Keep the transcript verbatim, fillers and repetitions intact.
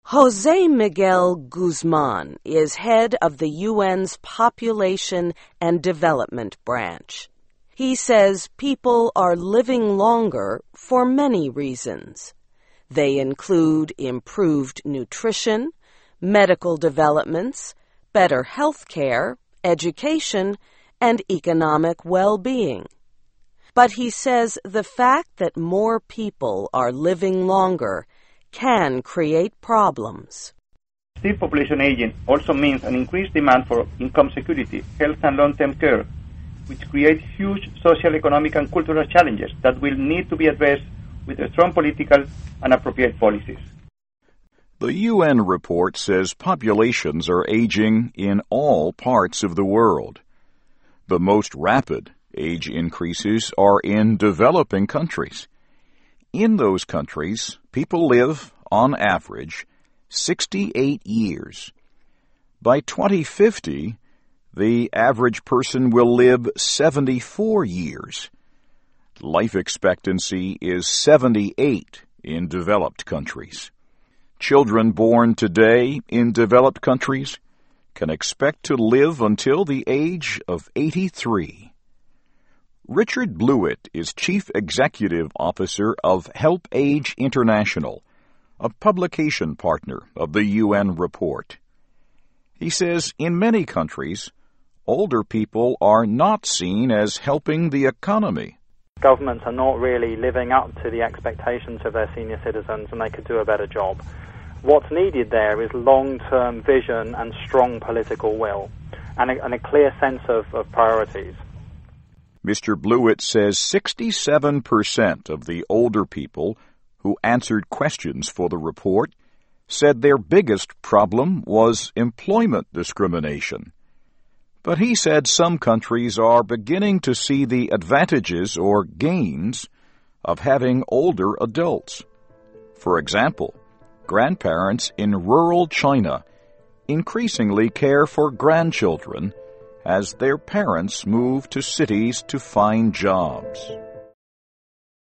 Jose Miguel Guzman is head of the U N's Population and Development Branch. He says people are living longer for many reasons. They include improved nutrition, medical developments, better health care, education, and economic well-being. But he says the fact that more people are living longer can create problems. Steep population aging also means an increased demand for income security, health and long-term care, which creates huge social, economic and cultural challenges that will need to be addressed with strong political and appropriate policies. The U N report says populations are aging in all parts of the world. The most rapid age increases are in developing countries. In those countries, people live, on average, sixty-eight years. By twenty fifty, the average person will live seventy-four years. Life expectancy is seventy-eight in developed countries. Children born today in developed countries can expect to live until the age of eighty-three. Richard Blewett is Chief Executive Officer of Help Age International, a publication partner of the U N report. He says in many countries, older people are not seen as helping the economy. Governments are not really living up to the expectations of their senior citizens, and they could do a better job. What's needed there is long-term vision and strong political will, and a, and a clear sense of, of priorities. Mister Blewett says sixty-seven percent of the older people who answered questions for the report said their biggest problem was employment discrimination. But he said some countries are beginning to see the advantages or gains of having older adults. For example, grandparents in rural China increasingly care for grandchildren as their parents move to cities to find jobs.